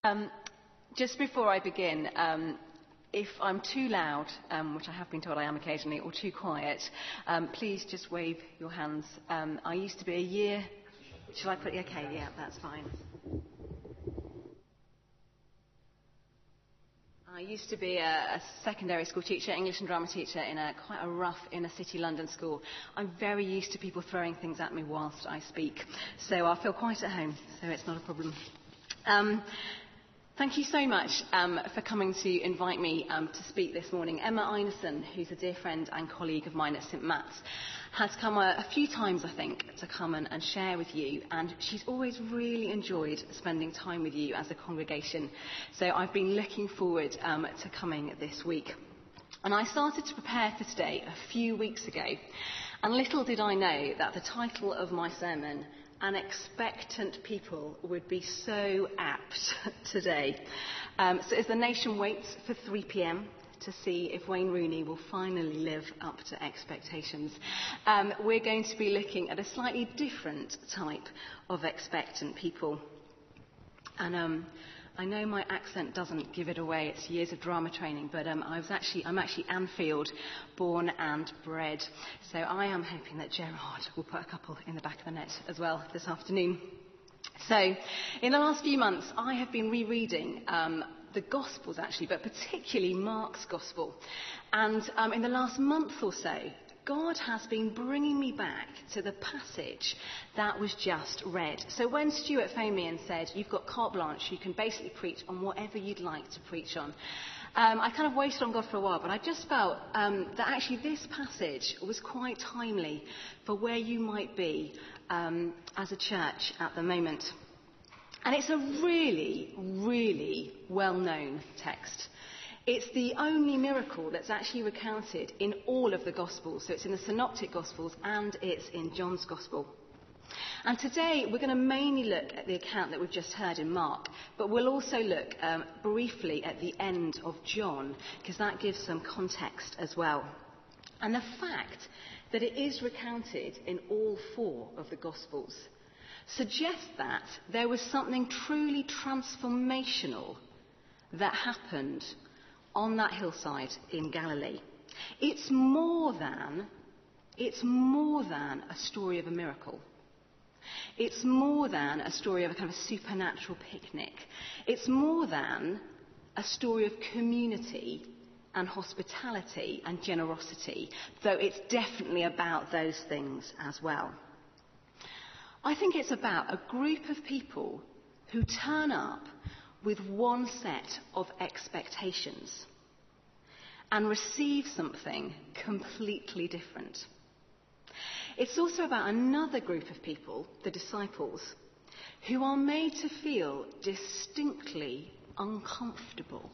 Um, just before I begin, if I'm too loud, which I have been told I am occasionally, or too quiet, please just wave your hands. I used to be a year... Shall I put... Okay, yeah, that's fine. I used to be a secondary school teacher, English and drama teacher, in quite a rough inner-city London school. I'm very used to people throwing things at me whilst I speak, so I feel quite at home, so it's not a problem. Thank you so much for coming to invite me to speak this morning. Emma Einarson, who's a dear friend and colleague of mine at St Matt's, has come a few times, I think, to come and share with you, and she's always really enjoyed spending time with you as a congregation. So I've been looking forward to coming this week. And I started to prepare for today a few weeks ago, and little did I know that the title of my sermon, An Expectant People, would be so apt today. So as the nation waits for 3 p.m. to see if Wayne Rooney will finally live up to expectations, we're going to be looking at a slightly different type of expectant people. And I know my accent doesn't give it away, it's years of drama training, but I'm actually Anfield born and bred. So I am hoping that Gerard will put a couple in the back of the net as well this afternoon. So in the last few months I have been rereading the Gospels actually, but particularly Mark's Gospel. And in the last month or so, God has been bringing me back to the passage that was just read. So when Stuart phoned me and said, you've got carte blanche, you can basically preach on whatever you'd like to preach on, I kind of waited on God for a while, but I just felt that actually this passage was quite timely for where you might be as a church at the moment. And it's a really, really well-known text. It's the only miracle that's actually recounted in all of the Gospels. So it's in the Synoptic Gospels and it's in John's Gospel. And today we're going to mainly look at the account that we've just heard in Mark, but we'll also look briefly at the end of John, because that gives some context as well. And the fact that it is recounted in all 4 of the Gospels suggests that there was something truly transformational that happened on that hillside in Galilee. It's more than a story of a miracle. It's more than a story of a kind of supernatural picnic. It's more than a story of community and hospitality and generosity, though it's definitely about those things as well. I think it's about a group of people who turn up with one set of expectations and receive something completely different. It's also about another group of people, the disciples, who are made to feel distinctly uncomfortable.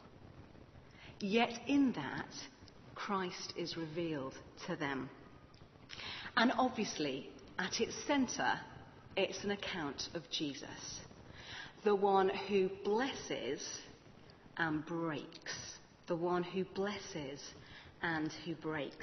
Yet in that, Christ is revealed to them. And obviously, at its centre, it's an account of Jesus, the one who blesses and breaks. The one who blesses and who breaks.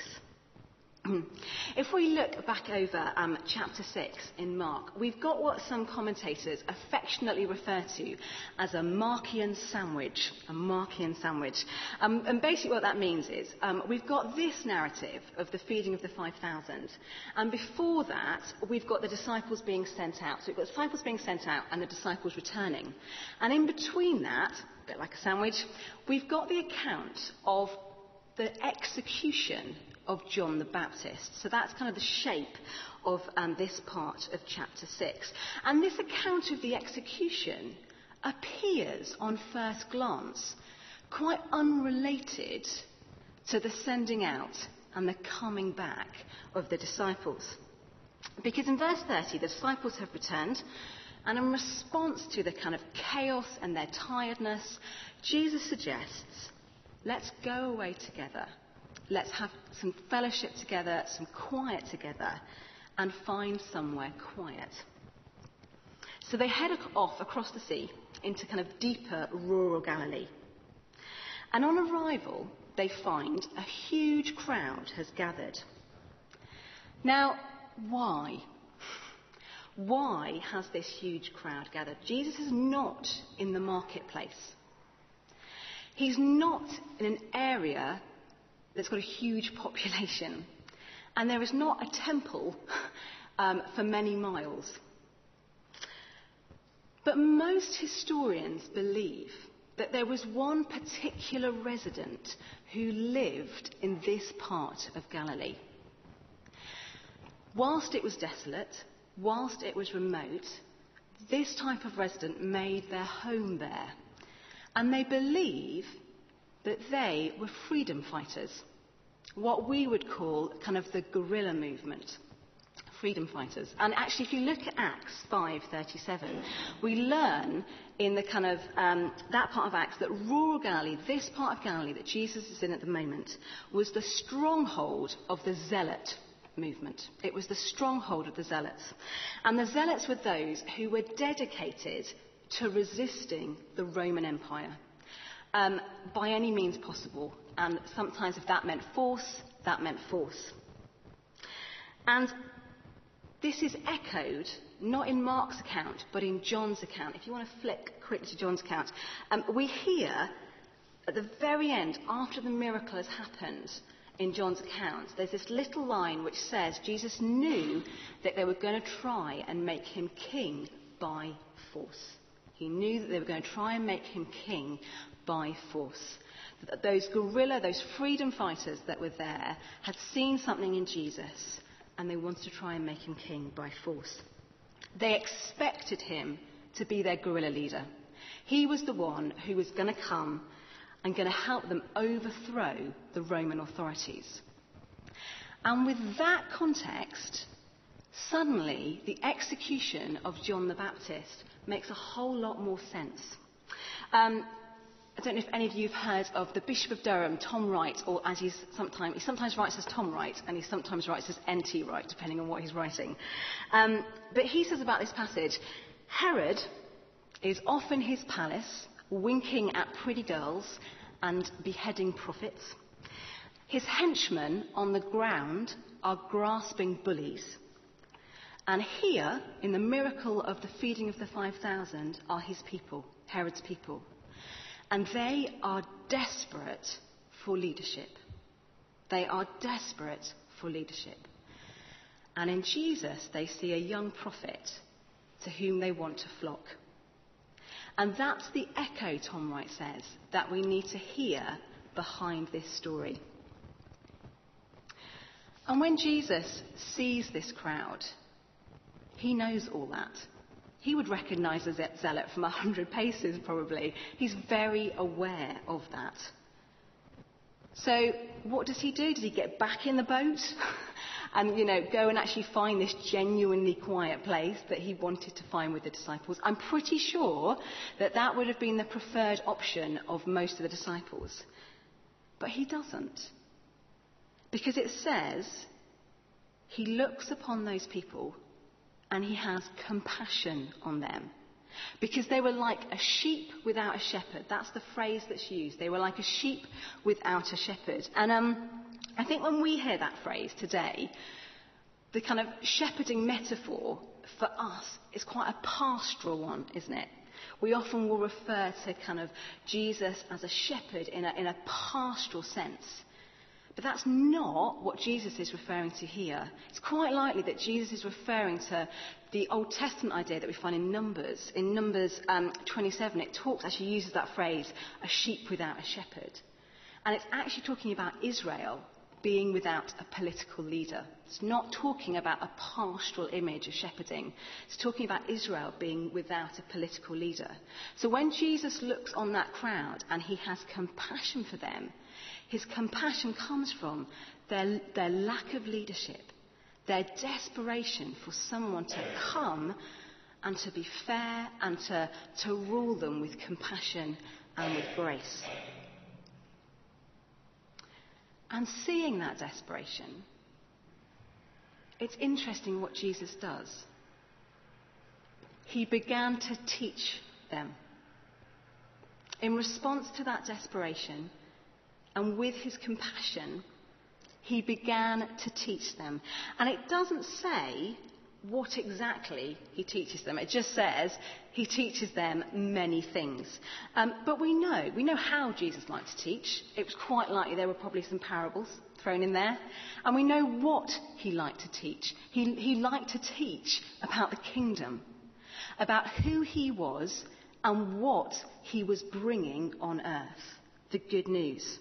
If we look back over chapter 6 in Mark, we've got what some commentators affectionately refer to as a Markian sandwich. A Markian sandwich. And basically what that means is we've got this narrative of the feeding of the 5,000. And before that, we've got the disciples being sent out. So we've got the disciples being sent out and the disciples returning. And in between that, a bit like a sandwich, we've got the account of the execution of John the Baptist. So that's kind of the shape of this part of chapter 6. And this account of the execution appears on first glance quite unrelated to the sending out and the coming back of the disciples. Because in verse 30, the disciples have returned, and in response to the kind of chaos and their tiredness, Jesus suggests, let's go away together. Let's have some fellowship together, some quiet together, and find somewhere quiet. So they head off across the sea into kind of deeper rural Galilee. And on arrival, they find a huge crowd has gathered. Now, why? Why has this huge crowd gathered? Jesus is not in the marketplace. He's not in an area that's got a huge population. And there is not a temple for many miles. But most historians believe that there was one particular resident who lived in this part of Galilee. Whilst it was desolate, whilst it was remote, this type of resident made their home there. And they believe that they were freedom fighters, what we would call kind of the guerrilla movement. Freedom fighters. And actually, if you look at Acts 5:37, we learn in the kind of that part of Acts that rural Galilee, this part of Galilee that Jesus is in at the moment, was the stronghold of the zealot movement. It was the stronghold of the zealots. And the zealots were those who were dedicated to resisting the Roman Empire by any means possible. And sometimes if that meant force, that meant force. And this is echoed, not in Mark's account, but in John's account. If you want to flick quickly to John's account, we hear at the very end, after the miracle has happened in John's account, there's this little line which says Jesus knew that they were going to try and make him king by force. He knew that they were going to try and make him king by force. That those guerrilla, those freedom fighters that were there had seen something in Jesus, and they wanted to try and make him king by force. They expected him to be their guerrilla leader. He was the one who was going to come and going to help them overthrow the Roman authorities. And with that context, suddenly the execution of John the Baptist makes a whole lot more sense. I don't know if any of you have heard of the Bishop of Durham, Tom Wright, or as he sometimes writes as Tom Wright, and he sometimes writes as N.T. Wright, depending on what he's writing. But he says about this passage, Herod is off in his palace, winking at pretty girls and beheading prophets. His henchmen on the ground are grasping bullies. And here, in the miracle of the feeding of the 5,000, are his people, Herod's people. And they are desperate for leadership. They are desperate for leadership. And in Jesus, they see a young prophet to whom they want to flock. And that's the echo, Tom Wright says, that we need to hear behind this story. And when Jesus sees this crowd, he knows all that. He would recognise a zealot from 100 paces, probably. He's very aware of that. So what does he do? Does he get back in the boat and, go and actually find this genuinely quiet place that he wanted to find with the disciples? I'm pretty sure that would have been the preferred option of most of the disciples. But he doesn't. Because it says he looks upon those people and he has compassion on them. Because they were like a sheep without a shepherd. That's the phrase that's used. They were like a sheep without a shepherd. And I think when we hear that phrase today, the kind of shepherding metaphor for us is quite a pastoral one, isn't it? We often will refer to kind of Jesus as a shepherd in a pastoral sense. But that's not what Jesus is referring to here. It's quite likely that Jesus is referring to the Old Testament idea that we find in Numbers. In Numbers 27, it actually uses that phrase, a sheep without a shepherd. And it's actually talking about Israel being without a political leader. It's not talking about a pastoral image of shepherding. It's talking about Israel being without a political leader. So when Jesus looks on that crowd and he has compassion for them, his compassion comes from their lack of leadership, their desperation for someone to come and to be fair and to rule them with compassion and with grace. And seeing that desperation, it's interesting what Jesus does. He began to teach them. In response to that desperation, and with his compassion, he began to teach them. And it doesn't say what exactly he teaches them. It just says he teaches them many things. But we know how Jesus liked to teach. It was quite likely there were probably some parables thrown in there. And we know what he liked to teach. He liked to teach about the kingdom, about who he was and what he was bringing on earth, the good news.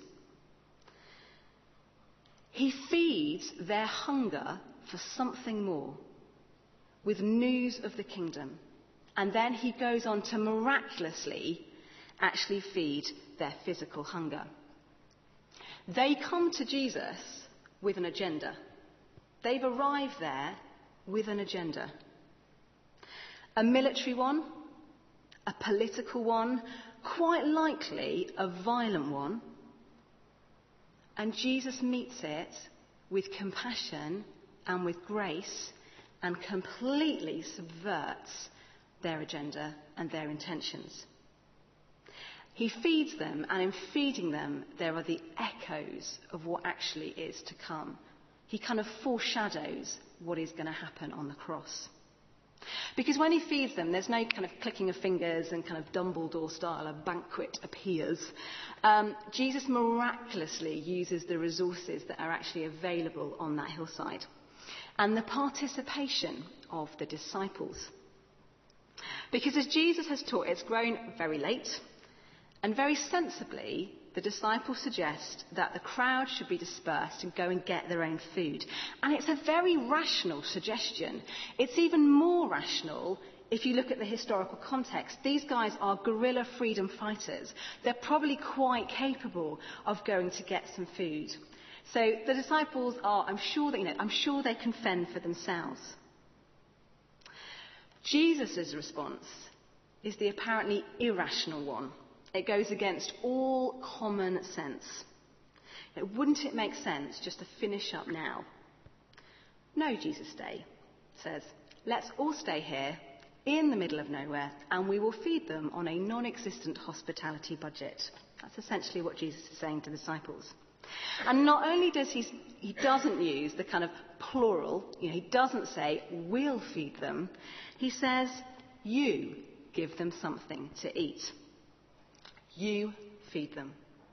He feeds their hunger for something more with news of the kingdom. And then he goes on to miraculously actually feed their physical hunger. They come to Jesus with an agenda. They've arrived there with an agenda. A military one, a political one, quite likely a violent one. And Jesus meets it with compassion and with grace and completely subverts their agenda and their intentions. He feeds them, and in feeding them, there are the echoes of what actually is to come. He kind of foreshadows what is going to happen on the cross. Because when he feeds them, there's no kind of clicking of fingers and kind of Dumbledore style, a banquet appears. Jesus miraculously uses the resources that are actually available on that hillside and the participation of the disciples. Because as Jesus has taught, it's grown very late, and very sensibly, the disciples suggest that the crowd should be dispersed and go and get their own food. And it's a very rational suggestion. It's even more rational if you look at the historical context. These guys are guerrilla freedom fighters. They're probably quite capable of going to get some food. So the disciples are, I'm sure they can fend for themselves. Jesus' response is the apparently irrational one. It goes against all common sense. Wouldn't it make sense just to finish up now? No, Jesus says, let's all stay here in the middle of nowhere and we will feed them on a non-existent hospitality budget. That's essentially what Jesus is saying to the disciples. And not only does he doesn't use the kind of plural, he doesn't say we'll feed them. He says you give them something to eat. You feed them.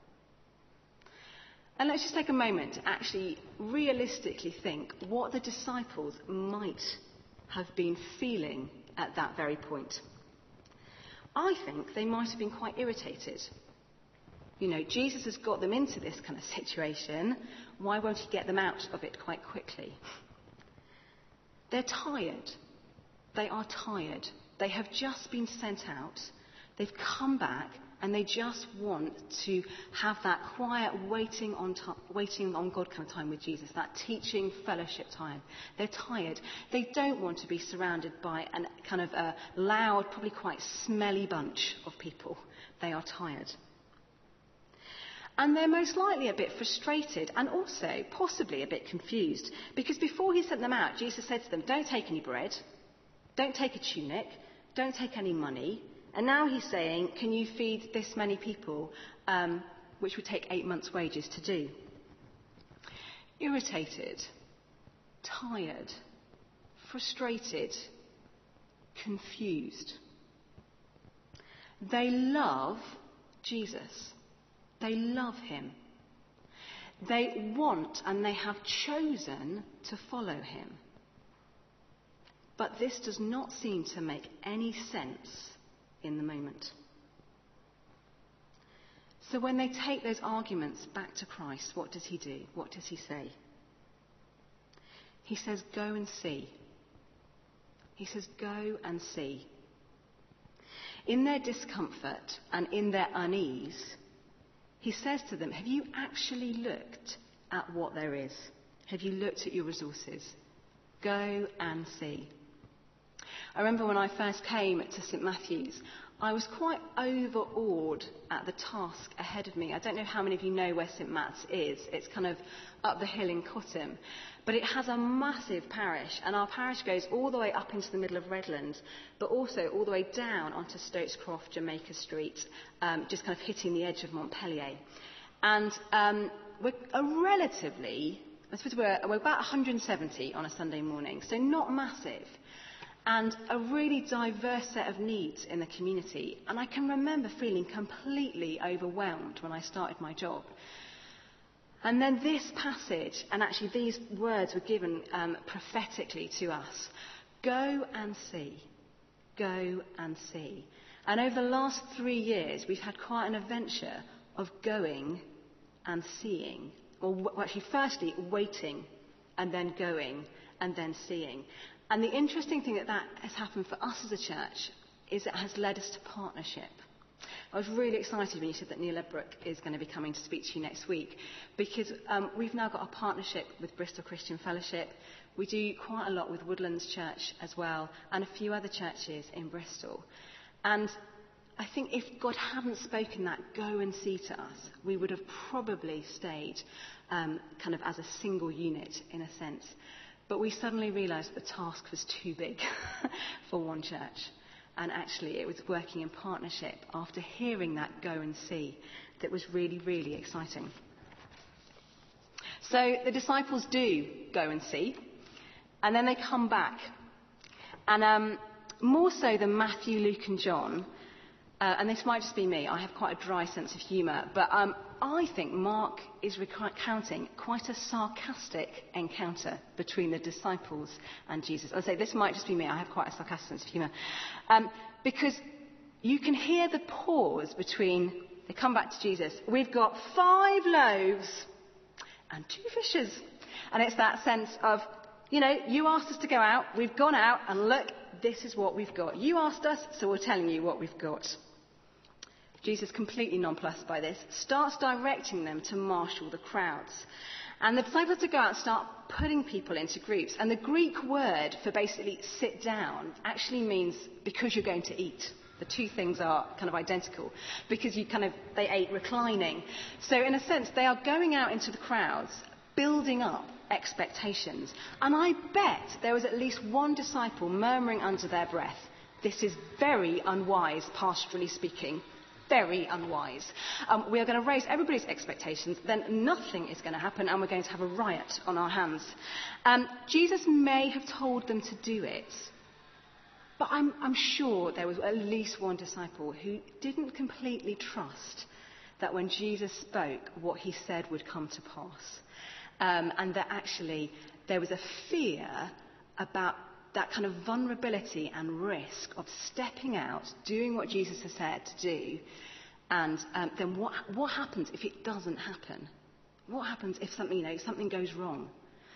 And let's just take a moment to actually realistically think what the disciples might have been feeling at that very point. I think they might have been quite irritated. Jesus has got them into this kind of situation. Why won't he get them out of it quite quickly? They're tired. They are tired. They have just been sent out. They've come back. And they just want to have that quiet waiting on God kind of time with Jesus, that teaching fellowship time. They're tired. They don't want to be surrounded by a kind of a loud, probably quite smelly bunch of people. They are tired. And they're most likely a bit frustrated and also possibly a bit confused. Because before he sent them out, Jesus said to them, don't take any bread, don't take a tunic, don't take any money. And now he's saying, can you feed this many people, which would take 8 months' wages to do? Irritated, tired, frustrated, confused. They love Jesus. They love him. They want and they have chosen to follow him. But this does not seem to make any sense in the moment. So when they take those arguments back to Christ, what does he do? What does he say? He says, go and see. He says, go and see. In their discomfort and in their unease, he says to them, have you actually looked at what there is? Have you looked at your resources? Go and see. I remember when I first came to St Matthew's, I was quite overawed at the task ahead of me. I don't know how many of you know where St Matt's is. It's kind of up the hill in Cottam. But it has a massive parish, and our parish goes all the way up into the middle of Redland, but also all the way down onto Stokes Croft, Jamaica Street, just kind of hitting the edge of Montpellier. And we're a relatively I suppose we're about 170 on a Sunday morning, so not massive. And a really diverse set of needs in the community. And I can remember feeling completely overwhelmed when I started my job. And then this passage, and actually these words were given prophetically to us. Go and see. Go and see. And over the last 3 years, we've had quite an adventure of going and seeing. Or actually, firstly, waiting, and then going, and then seeing. And the interesting thing that has happened for us as a church is it has led us to partnership. I was really excited when you said that Neil Edbrook is going to be coming to speak to you next week, because we've now got a partnership with Bristol Christian Fellowship. We do quite a lot with Woodlands Church as well, and a few other churches in Bristol. And I think if God hadn't spoken that go and see to us, we would have probably stayed kind of as a single unit in a sense. But we suddenly realised the task was too big for one church. And actually it was working in partnership after hearing that go and see that was really, really exciting. So the disciples do go and see, and then they come back. And more so than Matthew, Luke and John, and this might just be me, I have quite a dry sense of humour, but I think Mark is recounting quite a sarcastic encounter between the disciples and Jesus. I say this might just be me, I have quite a sarcastic sense of humour. Because you can hear the pause between, they come back to Jesus, we've got 5 loaves and 2 fishes. And it's that sense of, you know, you asked us to go out, we've gone out, and look, this is what we've got. You asked us, so we're telling you what we've got. Jesus, completely nonplussed by this, starts directing them to marshal the crowds. And the disciples to go out and start putting people into groups. And the Greek word for basically sit down actually means because you're going to eat. The two things are kind of identical. Because they ate reclining. So in a sense, they are going out into the crowds, building up expectations. And I bet there was at least one disciple murmuring under their breath, this is very unwise, pastorally speaking. Very unwise. We are going to raise everybody's expectations, then nothing is going to happen, and we're going to have a riot on our hands. Jesus may have told them to do it, but I'm sure there was at least one disciple who didn't completely trust that when Jesus spoke, what he said would come to pass. And that actually there was a fear about that kind of vulnerability and risk of stepping out, doing what Jesus has said to do, and then what happens if it doesn't happen? What happens if something goes wrong?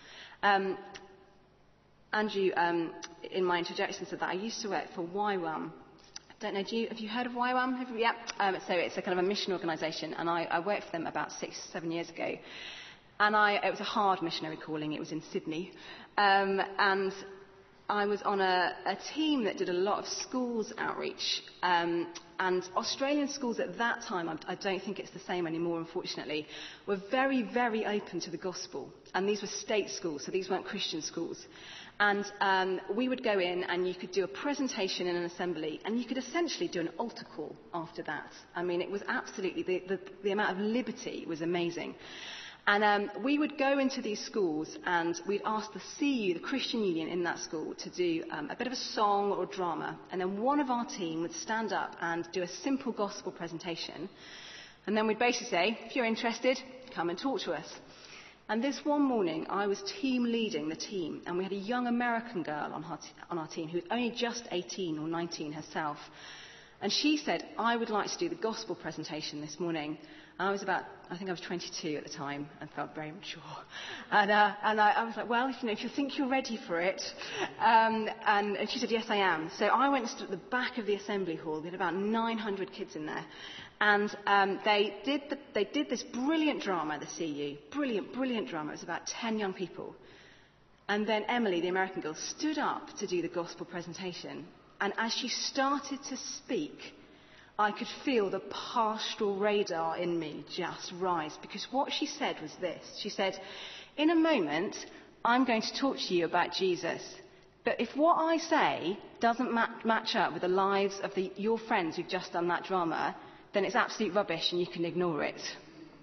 Andrew, in my introduction, said that I used to work for YWAM. Don't know, have you heard of YWAM? Yeah. So it's a kind of a mission organisation, and I worked for them about 6-7 years ago. And it was a hard missionary calling. It was in Sydney, and I was on a team that did a lot of schools outreach, and Australian schools at that time, I don't think it's the same anymore unfortunately, were very, very open to the gospel, and these were state schools, so these weren't Christian schools. And we would go in and you could do a presentation in an assembly, and you could essentially do an altar call after that. I mean, it was absolutely, the amount of liberty was amazing. And we would go into these schools and we'd ask the CU, the Christian Union in that school, to do a bit of a song or drama. And then one of our team would stand up and do a simple gospel presentation. And then we'd basically say, if you're interested, come and talk to us. And this one morning, I was team leading the team. And we had a young American girl on our team who was only just 18 or 19 herself. And she said, I would like to do the gospel presentation this morning. I think I was 22 at the time and felt very mature. And I was like, well, if you think you're ready for it. And she said, yes, I am. So I went and stood at the back of the assembly hall. We had about 900 kids in there. And they did this brilliant drama, the CU. Brilliant drama. It was about 10 young people. And then Emily, the American girl, stood up to do the gospel presentation. And as she started to speak, I could feel the pastoral radar in me just rise, because what she said was this. She said, in a moment, I'm going to talk to you about Jesus. But if what I say doesn't match up with the lives of your friends who've just done that drama, then it's absolute rubbish and you can ignore it.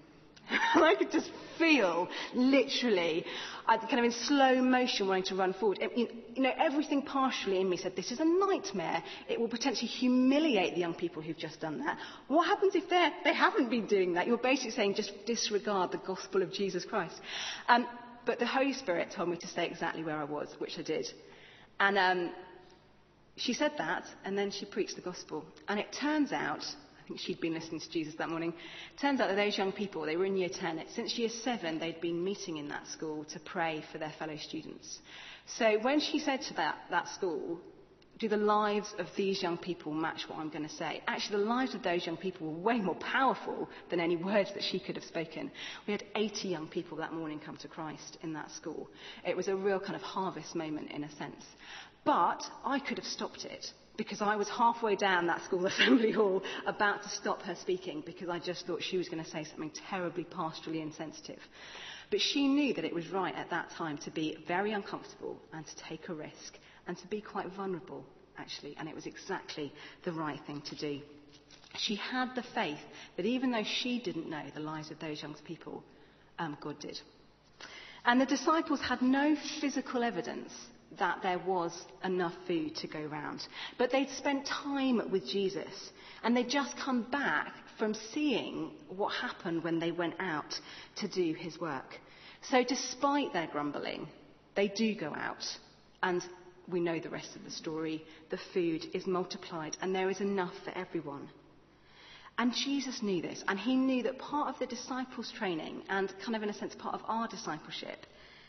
And I could just feel, literally, kind of in slow motion wanting to run forward. Everything partially in me said, this is a nightmare. It will potentially humiliate the young people who've just done that. What happens if they haven't been doing that? You're basically saying just disregard the gospel of Jesus Christ. But the Holy Spirit told me to stay exactly where I was, which I did. And she said that, and then she preached the gospel. And it turns out, I think she'd been listening to Jesus that morning, turns out that those young people, they were in year 10. Since year 7, they'd been meeting in that school to pray for their fellow students. So when she said to that school, do the lives of these young people match what I'm going to say? Actually, the lives of those young people were way more powerful than any words that she could have spoken. We had 80 young people that morning come to Christ in that school. It was a real kind of harvest moment in a sense. But I could have stopped it, because I was halfway down that school assembly hall about to stop her speaking, because I just thought she was going to say something terribly pastorally insensitive. But she knew that it was right at that time to be very uncomfortable and to take a risk and to be quite vulnerable, actually, and it was exactly the right thing to do. She had the faith that even though she didn't know the lives of those young people, God did. And the disciples had no physical evidence that there was enough food to go round. But they'd spent time with Jesus, and they'd just come back from seeing what happened when they went out to do his work. So despite their grumbling, they do go out, and we know the rest of the story. The food is multiplied, and there is enough for everyone. And Jesus knew this, and he knew that part of the disciples' training, and kind of in a sense part of our discipleship,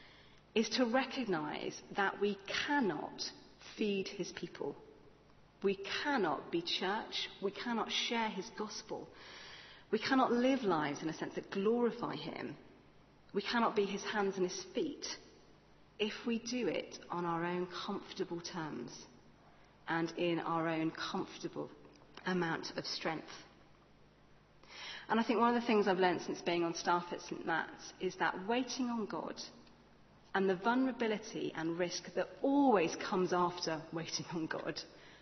is to recognise that we cannot feed his people. We cannot be church. We cannot share his gospel. We cannot live lives, in a sense, that glorify him. We cannot be his hands and his feet if we do it on our own comfortable terms and in our own comfortable amount of strength. And I think one of the things I've learned since being on staff at St. Matt's is that waiting on God and the vulnerability and risk that always comes after waiting on God,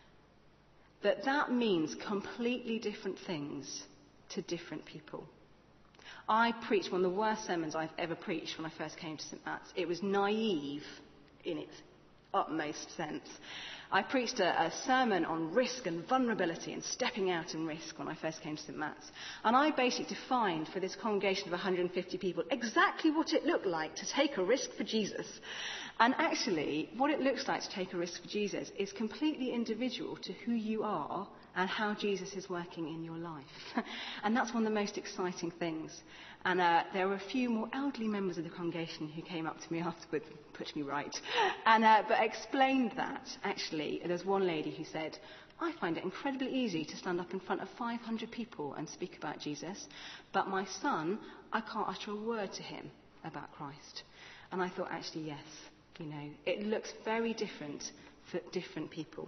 that means completely different things to different people. I preached one of the worst sermons I've ever preached when I first came to St. Matt's. It was naive in its utmost sense. I preached a sermon on risk and vulnerability and stepping out in risk when I first came to St. Matt's. And I basically defined for this congregation of 150 people exactly what it looked like to take a risk for Jesus. And actually, what it looks like to take a risk for Jesus is completely individual to who you are and how Jesus is working in your life. And that's one of the most exciting things. And there were a few more elderly members of the congregation who came up to me afterwards and put me right. And but explained that, actually. There's one lady who said, I find it incredibly easy to stand up in front of 500 people and speak about Jesus, but my son, I can't utter a word to him about Christ. And I thought, actually, yes, it looks very different for different people.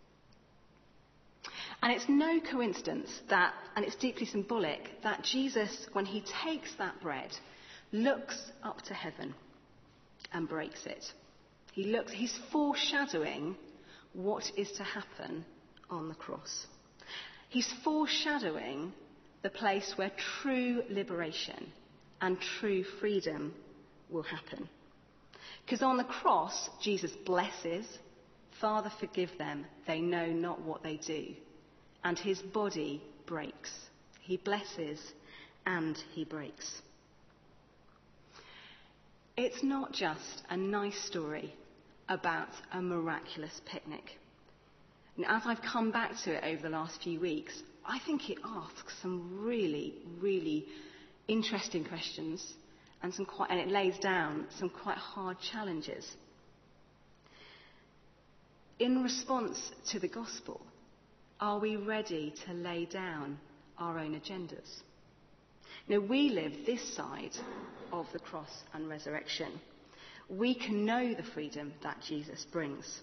And it's no coincidence that, and it's deeply symbolic, that Jesus, when he takes that bread, looks up to heaven and breaks it. He's foreshadowing what is to happen on the cross. He's foreshadowing the place where true liberation and true freedom will happen. Because on the cross, Jesus blesses, Father, forgive them, they know not what they do. And his body breaks. He blesses and he breaks. It's not just a nice story about a miraculous picnic. And as I've come back to it over the last few weeks, I think it asks some really, really interesting questions and it lays down some quite hard challenges. In response to the gospel, are we ready to lay down our own agendas? We live this side of the cross and resurrection. We can know the freedom that Jesus brings.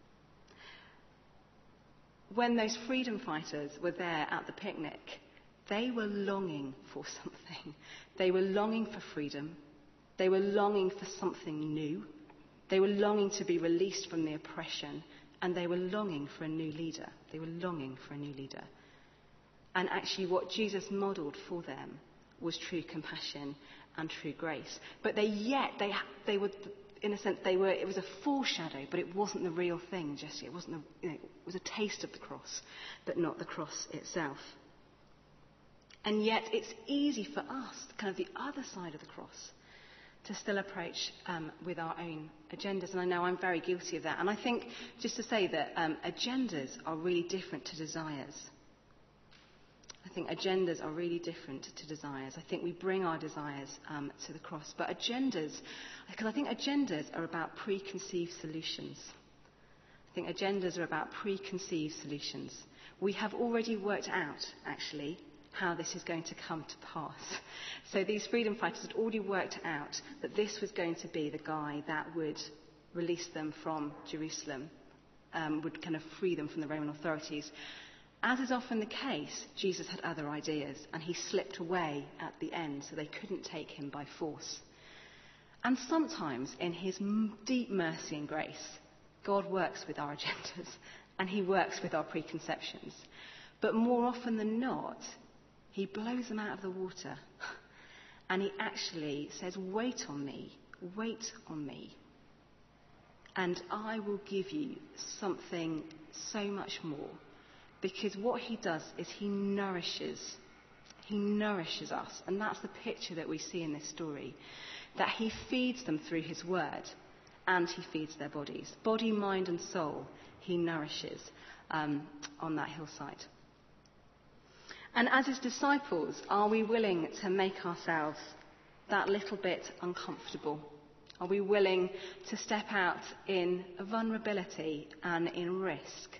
When those freedom fighters were there at the picnic, they were longing for something. They were longing for freedom. They were longing for something new. They were longing to be released from the oppression. And they were longing for a new leader. They were longing for a new leader. And actually what Jesus modelled for them was true compassion and true grace. But they were, in a sense, it was a foreshadow, but it wasn't the real thing just yet. It wasn't it was a taste of the cross, but not the cross itself. And yet it's easy for us, kind of the other side of the cross, to still approach with our own agendas. And I know I'm very guilty of that. And I think, just to say that agendas are really different to desires. I think agendas are really different to desires. I think we bring our desires to the cross. But agendas, because I think agendas are about preconceived solutions. I think agendas are about preconceived solutions. We have already worked out, actually, how this is going to come to pass. So these freedom fighters had already worked out that this was going to be the guy that would release them from Jerusalem, would kind of free them from the Roman authorities. As is often the case, Jesus had other ideas, and he slipped away at the end, so they couldn't take him by force. And sometimes, in his deep mercy and grace, God works with our agendas, and he works with our preconceptions. But more often than not, he blows them out of the water, and he actually says, wait on me, and I will give you something so much more. Because what he does is he nourishes us. And that's the picture that we see in this story. That he feeds them through his word, and he feeds their bodies. Body, mind and soul he nourishes on that hillside. And as his disciples, are we willing to make ourselves that little bit uncomfortable? Are we willing to step out in vulnerability and in risk?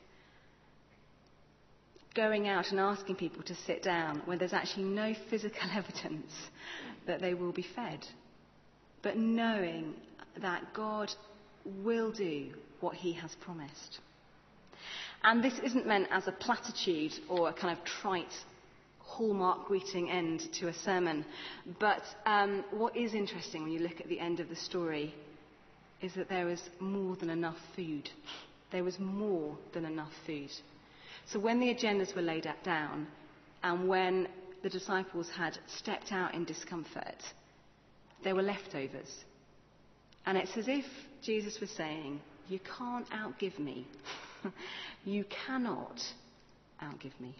Going out and asking people to sit down when there's actually no physical evidence that they will be fed. But knowing that God will do what he has promised. And this isn't meant as a platitude or a kind of trite hallmark greeting end to a sermon. But what is interesting when you look at the end of the story is that there was more than enough food. There was more than enough food. So when the agendas were laid down, and when the disciples had stepped out in discomfort, there were leftovers. And it's as if Jesus was saying, you can't outgive me. You cannot outgive me.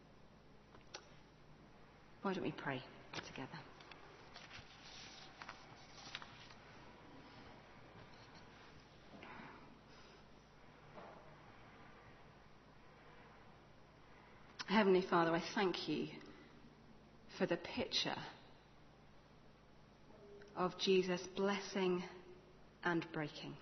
Why don't we pray together? Heavenly Father, I thank you for the picture of Jesus blessing and breaking.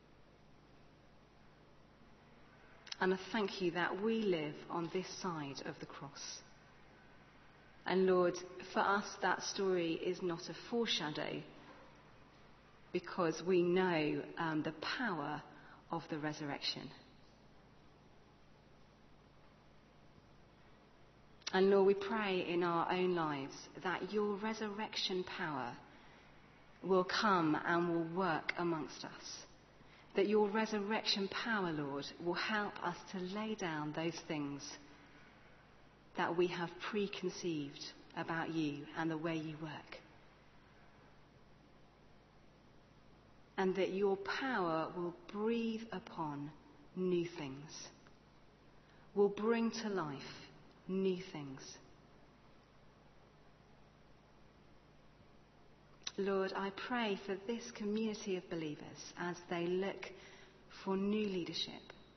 And I thank you that we live on this side of the cross. And Lord, for us that story is not a foreshadow, because we know the power of the resurrection. And Lord, we pray in our own lives that your resurrection power will come and will work amongst us. That your resurrection power, Lord, will help us to lay down those things that we have preconceived about you and the way you work. And that your power will breathe upon new things, will bring to life new things. Lord, I pray for this community of believers as they look for new leadership.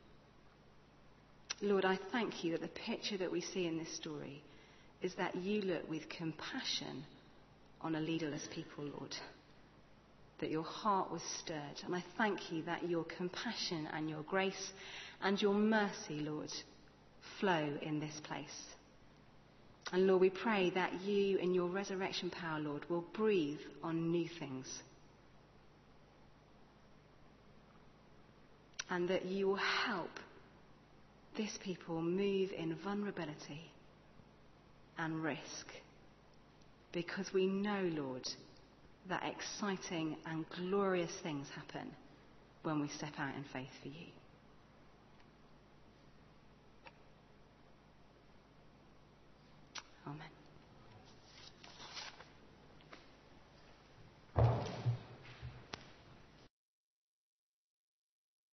Lord, I thank you that the picture that we see in this story is that you look with compassion on a leaderless people, Lord. That your heart was stirred. And I thank you that your compassion and your grace and your mercy, Lord, flow in this place. And Lord, we pray that you in your resurrection power, Lord, will breathe on new things. And that you will help this people move in vulnerability and risk. Because we know, Lord, that exciting and glorious things happen when we step out in faith for you.